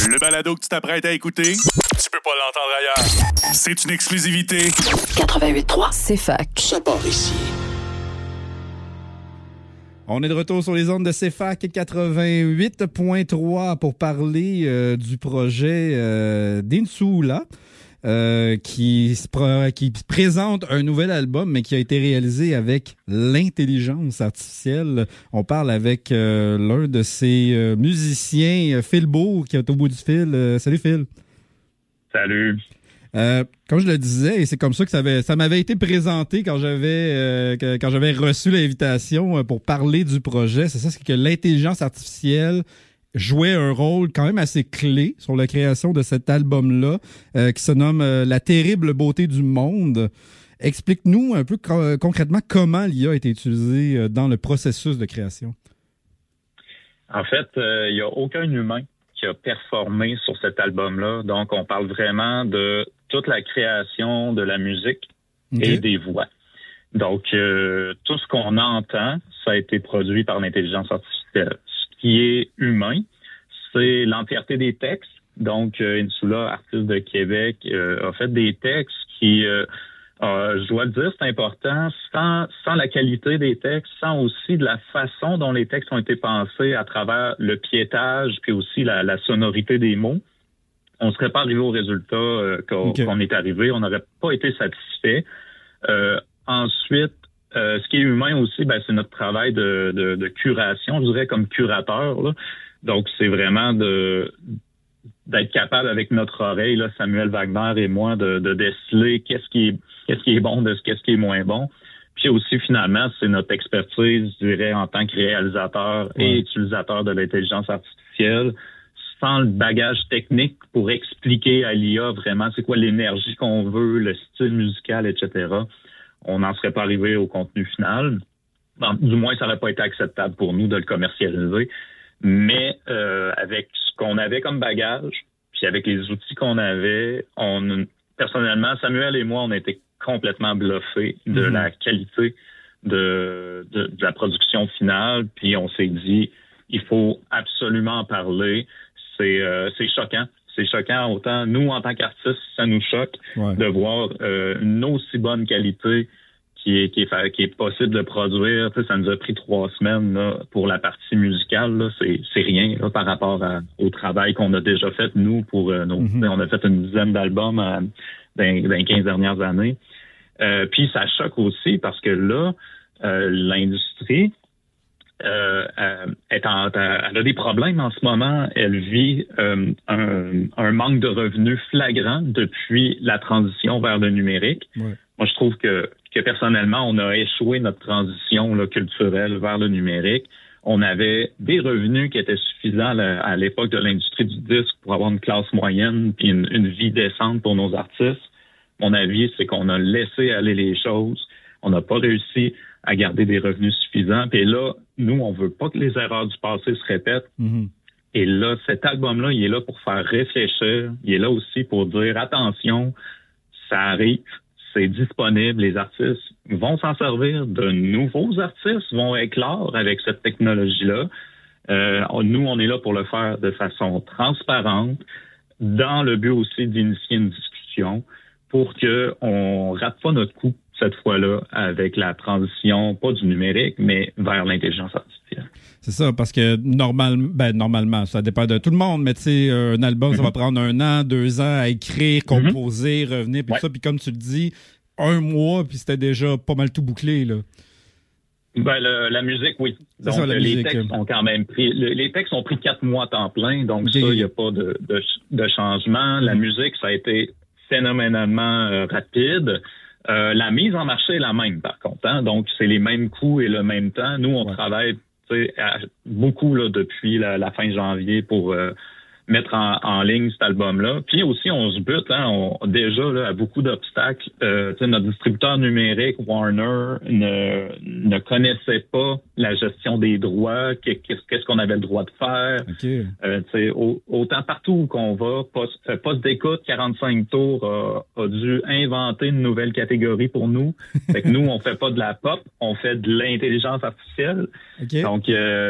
Le balado que tu t'apprêtes à écouter, tu peux pas l'entendre ailleurs. C'est une exclusivité. 88.3, c'est fac. Ça part ici. On est de retour sur les ondes de CFAC 88.3 pour parler du projet d'Insula. Qui présente un nouvel album, mais qui a été réalisé avec l'intelligence artificielle. On parle avec l'un de ses musiciens, Phil Bourg, qui est au bout du fil. Salut Phil. Salut. Comme je le disais, et c'est comme ça que ça m'avait été présenté quand j'avais reçu l'invitation pour parler du projet. C'est que l'intelligence artificielle jouait un rôle quand même assez clé sur la création de cet album-là, qui se nomme La terrible beauté du monde. Explique-nous un peu concrètement comment l'IA a été utilisée dans le processus de création. En fait, il n'y a aucun humain qui a performé sur cet album-là. Donc, on parle vraiment de toute la création de la musique et des voix. Donc, tout ce qu'on entend, ça a été produit par l'intelligence artificielle. Qui est humain, c'est l'entièreté des textes. Donc, Insula, artiste de Québec, a fait des textes qui, je dois le dire, c'est important, sans la qualité des textes, sans aussi de la façon dont les textes ont été pensés à travers le piétage, puis aussi la sonorité des mots, on ne serait pas arrivé au résultat qu'on est arrivé. On n'aurait pas été satisfait. Ensuite, ce qui est humain aussi, c'est notre travail de curation, je dirais comme curateur, là. Donc, c'est vraiment d'être capable avec notre oreille, là, Samuel Wagner et moi, de déceler qu'est-ce qui est bon de qu'est-ce qui est moins bon. Puis aussi, finalement, c'est notre expertise, je dirais, en tant que réalisateur et utilisateur de l'intelligence artificielle, sans le bagage technique pour expliquer à l'IA vraiment c'est quoi l'énergie qu'on veut, le style musical, etc. On n'en serait pas arrivé au contenu final. Bon, du moins, ça n'aurait pas été acceptable pour nous de le commercialiser. Mais avec ce qu'on avait comme bagage, puis avec les outils qu'on avait, personnellement, Samuel et moi, on a été complètement bluffés de la qualité de la production finale. Puis on s'est dit, il faut absolument en parler. C'est choquant. C'est choquant autant, nous, en tant qu'artistes, ça nous choque de voir une aussi bonne qualité qui est possible de produire. Tu sais, ça nous a pris 3 semaines là, pour la partie musicale. Là, c'est rien là, par rapport au travail qu'on a déjà fait, nous, pour on a fait une dizaine d'albums dans les 15 dernières années. Puis ça choque aussi parce que là, l'industrie elle a des problèmes en ce moment. Elle vit un manque de revenus flagrant depuis la transition vers le numérique. Ouais. Moi, je trouve que personnellement, on a échoué notre transition là, culturelle vers le numérique. On avait des revenus qui étaient suffisants à l'époque de l'industrie du disque pour avoir une classe moyenne puis une vie décente pour nos artistes. Mon avis, c'est qu'on a laissé aller les choses. On n'a pas réussi à garder des revenus suffisants. Puis là, nous, on veut pas que les erreurs du passé se répètent. Et là, cet album-là, il est là pour faire réfléchir. Il est là aussi pour dire, attention, ça arrive, c'est disponible. Les artistes vont s'en servir. De nouveaux artistes vont éclore avec cette technologie-là. Nous, on est là pour le faire de façon transparente, dans le but aussi d'initier une discussion pour qu'on rate pas notre coup cette fois-là avec la transition, pas du numérique, mais vers l'intelligence artificielle. C'est ça, parce que normalement, ça dépend de tout le monde, mais tu sais, un album, ça va prendre 1 an, 2 ans à écrire, composer, revenir, puis tout ça, puis comme tu le dis, 1 mois, puis c'était déjà pas mal tout bouclé, là. La musique, oui. Donc, ça, les textes ont quand même pris... Les textes ont pris 4 mois à temps plein, donc ça, il n'y a pas de changement. La musique, ça a été phénoménalement rapide. La mise en marché est la même, par contre. Hein? Donc, c'est les mêmes coûts et le même temps. Nous, on travaille beaucoup là, depuis la fin janvier pour mettre en ligne cet album-là. Puis aussi, on se bute déjà là, à beaucoup d'obstacles. Notre distributeur numérique, Warner, ne connaissait pas la gestion des droits, qu'est-ce qu'on avait le droit de faire. Okay. Autant partout où qu'on va, Poste d'écoute, 45 tours a dû inventer une nouvelle catégorie pour nous. Fait que nous, on fait pas de la pop, on fait de l'intelligence artificielle. Okay. Donc,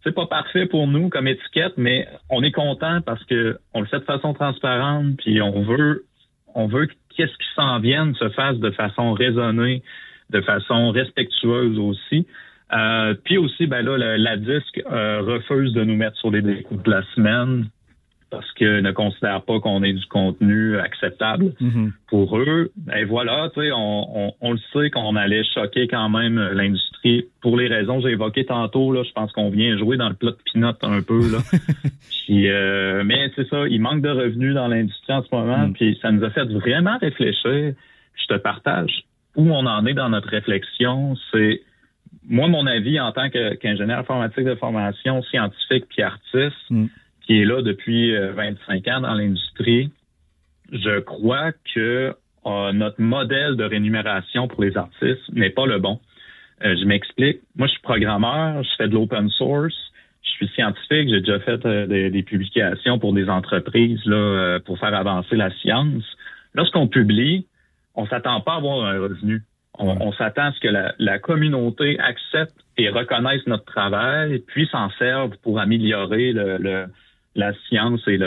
c'est pas parfait pour nous comme étiquette, mais on est content parce que on le fait de façon transparente, puis on veut que qu'est-ce qui s'en vienne se fasse de façon raisonnée, de façon respectueuse aussi. Puis aussi, ben là, la disque refuse de nous mettre sur les écoutes de la semaine parce que ne considère pas qu'on ait du contenu acceptable pour eux. Et voilà, tu sais, on le sait qu'on allait choquer quand même l'industrie pour les raisons que j'ai évoquées tantôt. Là, je pense qu'on vient jouer dans le plat de peanuts un peu là. Puis, mais c'est ça, il manque de revenus dans l'industrie en ce moment. Puis ça nous a fait vraiment réfléchir. Je te partage où on en est dans notre réflexion. C'est moi, mon avis en tant qu'ingénieur informatique de formation, scientifique puis artiste, qui est là depuis 25 ans dans l'industrie, je crois que notre modèle de rémunération pour les artistes n'est pas le bon. Je m'explique. Moi, je suis programmeur, je fais de l'open source, je suis scientifique, j'ai déjà fait des publications pour des entreprises là pour faire avancer la science. Lorsqu'on publie, on s'attend pas à avoir un revenu. On s'attend à ce que la communauté accepte et reconnaisse notre travail, puis s'en serve pour améliorer la science et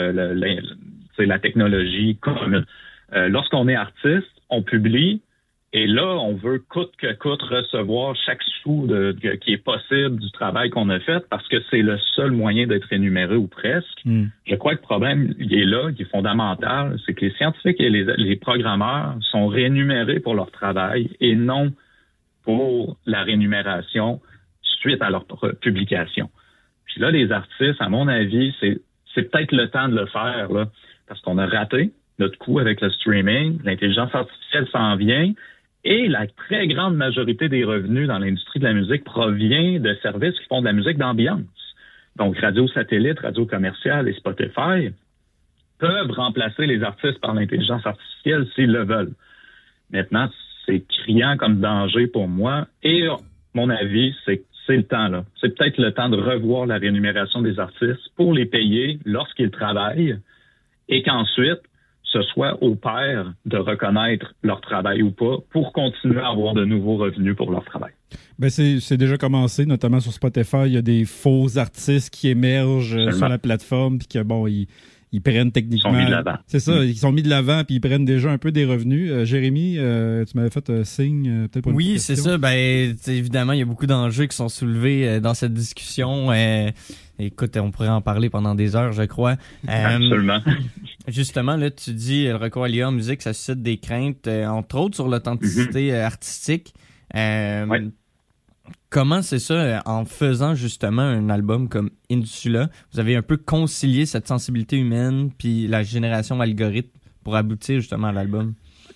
la technologie commune. Lorsqu'on est artiste, on publie, et là, on veut coûte que coûte recevoir chaque sou qui est possible du travail qu'on a fait, parce que c'est le seul moyen d'être rémunéré ou presque. Je crois que le problème, il est là, qui est fondamental, c'est que les scientifiques et les programmeurs sont rémunérés pour leur travail et non pour la rémunération suite à leur publication. Puis là, les artistes, à mon avis, c'est peut-être le temps de le faire, là, parce qu'on a raté notre coup avec le streaming, l'intelligence artificielle s'en vient, et la très grande majorité des revenus dans l'industrie de la musique provient de services qui font de la musique d'ambiance. Donc, radio satellite, radio commerciale et Spotify peuvent remplacer les artistes par l'intelligence artificielle s'ils le veulent. Maintenant, c'est criant comme danger pour moi, et mon avis, c'est le temps, là. C'est peut-être le temps de revoir la rémunération des artistes pour les payer lorsqu'ils travaillent et qu'ensuite, ce soit aux pairs de reconnaître leur travail ou pas pour continuer à avoir de nouveaux revenus pour leur travail. Ben c'est déjà commencé, notamment sur Spotify. Il y a des faux artistes qui émergent sur la plateforme puis que, bon, ils prennent techniquement... Ils sont mis de l'avant. C'est ça, ils sont mis de l'avant puis ils prennent déjà un peu des revenus. Jérémy, tu m'avais fait signe peut-être pour une Oui, question. c'est ça. Ben, évidemment, il y a beaucoup d'enjeux qui sont soulevés dans cette discussion. Écoute, on pourrait en parler pendant des heures, je crois. Absolument. Justement, là, tu dis le recours à l'IA en musique, ça suscite des craintes, entre autres sur l'authenticité artistique. Ouais. Comment c'est ça, en faisant justement un album comme Insula, vous avez un peu concilié cette sensibilité humaine puis la génération algorithme pour aboutir justement à l'album?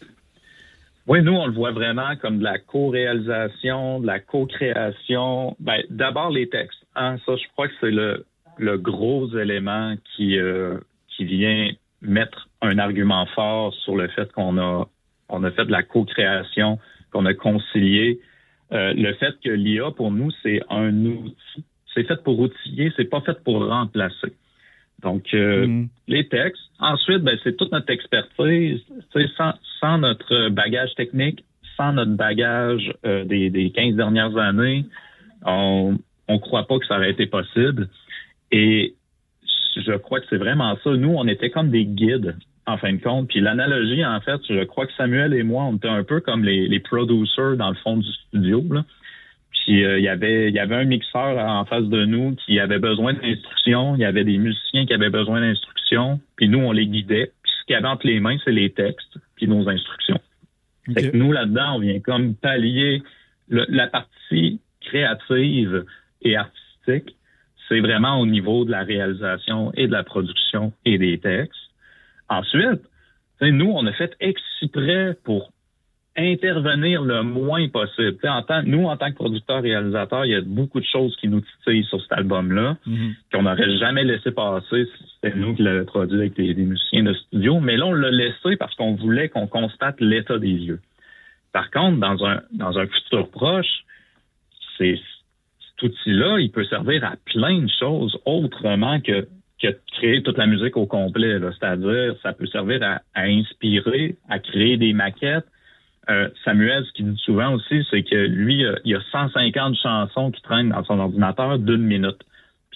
Oui, nous, on le voit vraiment comme de la co-réalisation, de la co-création. Ben, d'abord, les textes. Hein, ça, je crois que c'est le gros élément qui vient mettre un argument fort sur le fait qu'on a fait de la co-création, qu'on a concilié. Le fait que l'IA, pour nous, c'est un outil. C'est fait pour outiller, c'est pas fait pour remplacer. Donc, les textes. Ensuite, ben, c'est toute notre expertise. Sans notre bagage technique, sans notre bagage des 15 dernières années, on croit pas que ça aurait été possible. Et je crois que c'est vraiment ça. Nous, on était comme des guides, en fin de compte. Puis l'analogie, en fait, je crois que Samuel et moi, on était un peu comme les producers dans le fond du studio, là. Puis il y avait un mixeur en face de nous qui avait besoin d'instructions. Il y avait des musiciens qui avaient besoin d'instructions. Puis nous, on les guidait. Puis ce qu'il y avait entre les mains, c'est les textes puis nos instructions. Okay. Fait que nous, là-dedans, on vient comme pallier la partie créative et artistique. C'est vraiment au niveau de la réalisation et de la production et des textes. Ensuite, nous, on a fait exprès pour intervenir le moins possible. Nous, en tant que producteur-réalisateur, il y a beaucoup de choses qui nous titillent sur cet album-là, qu'on n'aurait jamais laissé passer si c'était nous qui l'avons produit avec des musiciens de studio. Mais là, on l'a laissé parce qu'on voulait qu'on constate l'état des lieux. Par contre, dans un futur proche, cet outil-là, il peut servir à plein de choses autrement que de créer toute la musique au complet. Là. C'est-à-dire, ça peut servir à inspirer, à créer des maquettes. Samuel, ce qu'il dit souvent aussi, c'est que lui, il y a 150 chansons qui traînent dans son ordinateur d'1 minute. Puis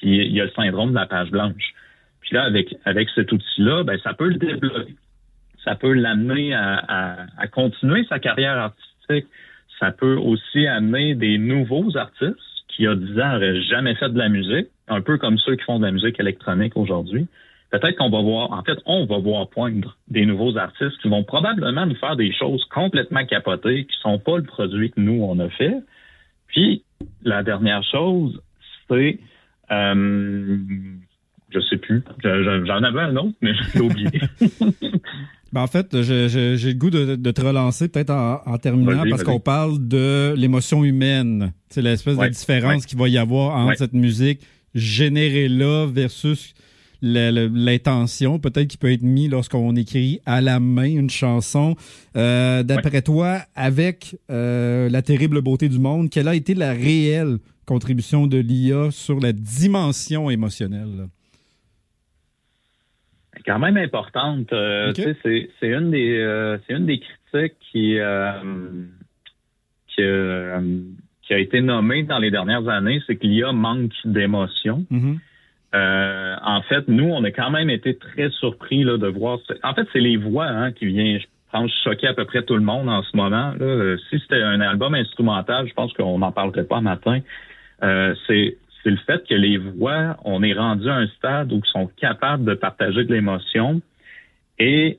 puis il y a le syndrome de la page blanche. Puis là, avec cet outil-là, ben ça peut le développer. Ça peut l'amener à continuer sa carrière artistique. Ça peut aussi amener des nouveaux artistes qui, il y a 10 ans, n'auraient jamais fait de la musique, un peu comme ceux qui font de la musique électronique aujourd'hui. Peut-être qu'on va on va voir poindre des nouveaux artistes qui vont probablement nous faire des choses complètement capotées, qui sont pas le produit que nous, on a fait. Puis, la dernière chose, c'est, je sais plus, j'en avais un autre, mais je l'ai oublié. Ben en fait, j'ai le goût de te relancer peut-être en terminant parce qu'on parle de l'émotion humaine. C'est l'espèce de différence qu'il va y avoir entre cette musique générée là versus l'intention peut-être qui peut être mise lorsqu'on écrit à la main une chanson. D'après toi, avec La terrible beauté du monde, quelle a été la réelle contribution de l'IA sur la dimension émotionnelle, là? Quand même importante. Okay. C'est une des critiques qui a été nommée dans les dernières années, c'est que l'IA manque d'émotion. Mm-hmm. En fait, nous, on a quand même été très surpris là, de voir. En fait, c'est les voix qui viennent, je pense, choquer à peu près tout le monde en ce moment. Là. Si c'était un album instrumental, je pense qu'on n'en parlerait pas matin. C'est le fait que les voix, on est rendu à un stade où ils sont capables de partager de l'émotion et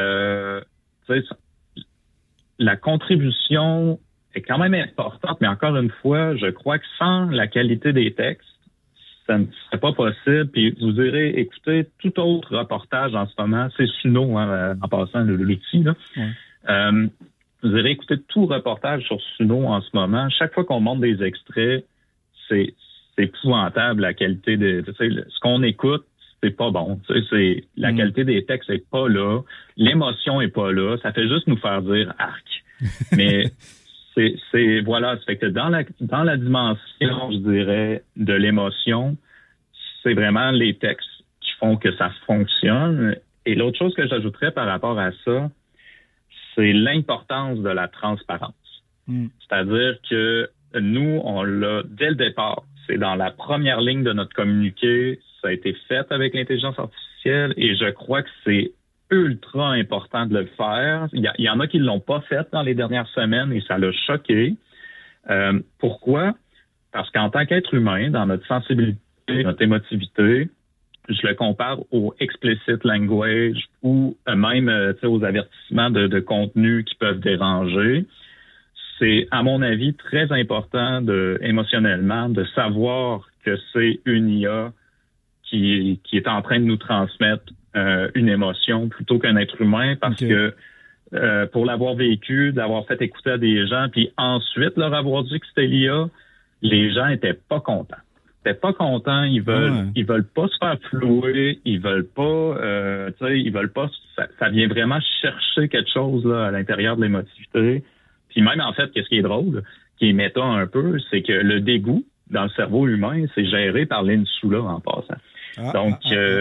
la contribution est quand même importante, mais encore une fois, je crois que sans la qualité des textes, ça ne serait pas possible. Puis vous irez écouter tout autre reportage en ce moment, c'est Suno, en passant l'outil, là. Ouais. Vous irez écouter tout reportage sur Suno en ce moment. Chaque fois qu'on monte des extraits, c'est épouvantable la qualité de ce qu'on écoute, c'est pas bon. C'est la qualité des textes est pas là, l'émotion est pas là, ça fait juste nous faire dire arc. Mais voilà, ça fait que dans la dimension, je dirais, de l'émotion, c'est vraiment les textes qui font que ça fonctionne. Et l'autre chose que j'ajouterais par rapport à ça, c'est l'importance de la transparence. C'est-à-dire que nous, on l'a dès le départ. C'est dans la première ligne de notre communiqué. Ça a été fait avec l'intelligence artificielle et je crois que c'est ultra important de le faire. Il y en a qui ne l'ont pas fait dans les dernières semaines et ça l'a choqué. Pourquoi? Parce qu'en tant qu'être humain, dans notre sensibilité, notre émotivité, je le compare au explicit language ou même aux avertissements de contenu qui peuvent déranger. C'est, à mon avis, très important émotionnellement de savoir que c'est une IA qui est en train de nous transmettre une émotion plutôt qu'un être humain parce que pour l'avoir vécu, d'avoir fait écouter à des gens, puis ensuite leur avoir dit que c'était l'IA, les gens étaient pas contents. Ils veulent pas se faire flouer, ils veulent pas, ça vient vraiment chercher quelque chose là à l'intérieur de l'émotivité. Puis même, en fait, qu'est-ce qui est drôle, qui est méta un peu, c'est que le dégoût dans le cerveau humain, c'est géré par l'insula en passant. Donc,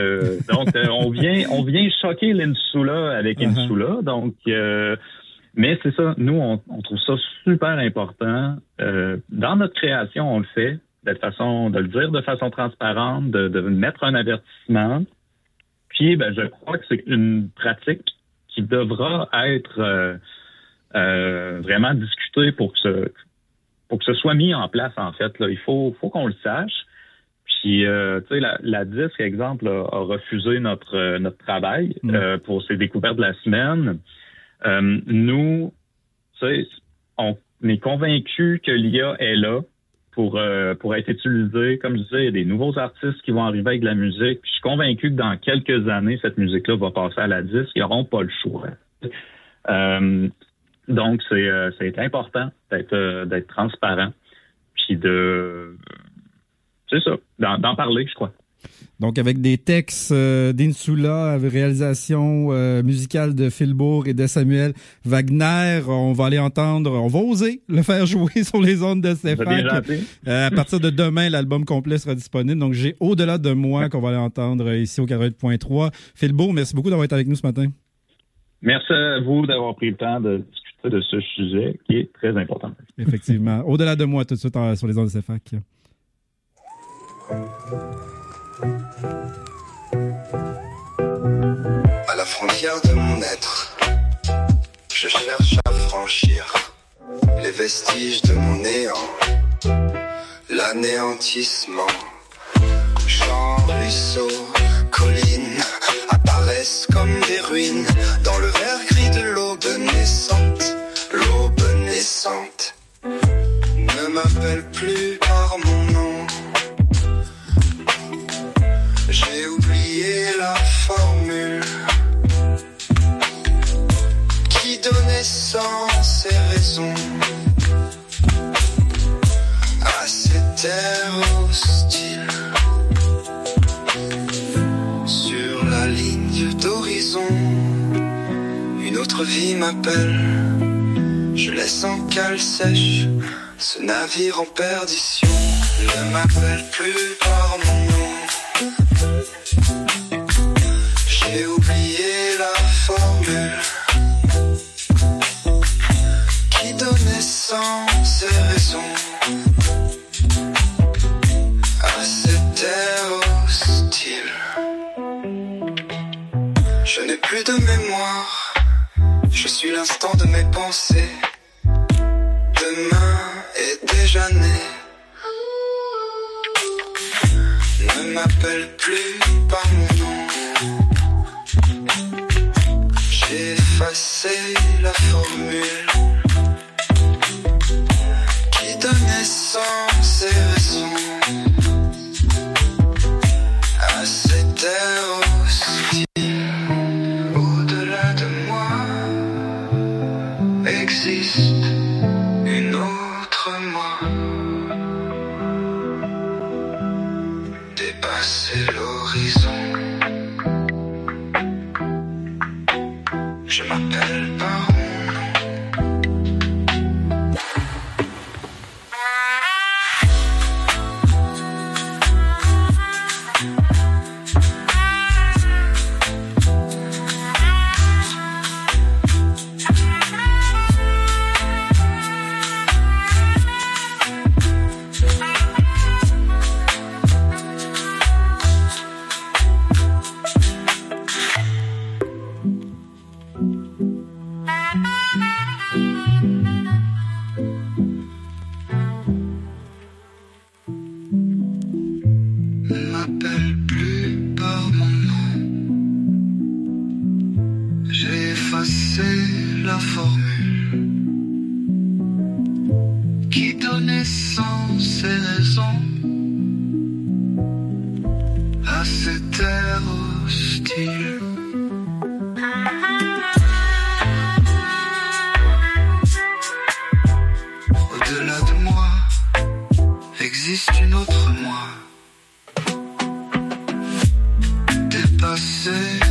on vient choquer l'insula avec insula. Donc, mais c'est ça, nous, on trouve ça super important. Dans notre création, on le fait de le dire de façon transparente, de mettre un avertissement. Puis, je crois que c'est une pratique qui devra être vraiment discuter pour que ce soit mis en place, en fait. Là. Il faut qu'on le sache. Puis, tu sais, la DISC, exemple, a refusé notre travail pour ses découvertes de la semaine. Nous, tu sais, on est convaincus que l'IA est là pour être utilisée. Comme je disais, il y a des nouveaux artistes qui vont arriver avec de la musique. Puis, je suis convaincu que dans quelques années, cette musique-là va passer à la DISC. Ils n'auront pas le choix. Donc, c'est important d'être transparent, puis c'est ça, d'en parler, je crois. Donc, avec des textes d'Insula, réalisation musicale de Philbourg et de Samuel Wagner, on va oser le faire jouer sur les ondes de CFAC. À partir de demain, l'album complet sera disponible. Donc, j'ai Au-delà de moi qu'on va aller entendre ici au 88.3. Philbourg, merci beaucoup d'avoir été avec nous ce matin. Merci à vous d'avoir pris le temps de discuter de ce sujet qui est très important. Effectivement. Au-delà de moi, tout de suite sur les ondes de CFAC. À la frontière de mon être, je cherche à franchir les vestiges de mon néant, l'anéantissement. Champs, ruisseaux, collines apparaissent comme des ruines dans le vert gris de l'aube naissante. L'aube naissante ne m'appelle plus par mon nom. J'ai oublié la formule qui donnait sens et raison à cette terre hostile. Sur la ligne d'horizon, une autre vie m'appelle. Je laisse en cale sèche ce navire en perdition. Ne m'appelle plus par mon nom. J'ai oublié la formule qui donnait sens et raison à cette terre hostile. Je n'ai plus de mémoire, je suis l'instant de mes pensées. Demain est déjà né. Ne m'appelle plus par mon nom. J'ai effacé la formule qui donnait sens et raison à cette terre hostile. Au-delà de moi existe une autre moi. Dépasser l'horizon. Je m'appelle par mon nom. Ne m'appelle plus par mon nom. J'ai effacé la formule qui donnait sens et raison à cette terre hostile. Au-delà de moi existe une autre moi. Dépasser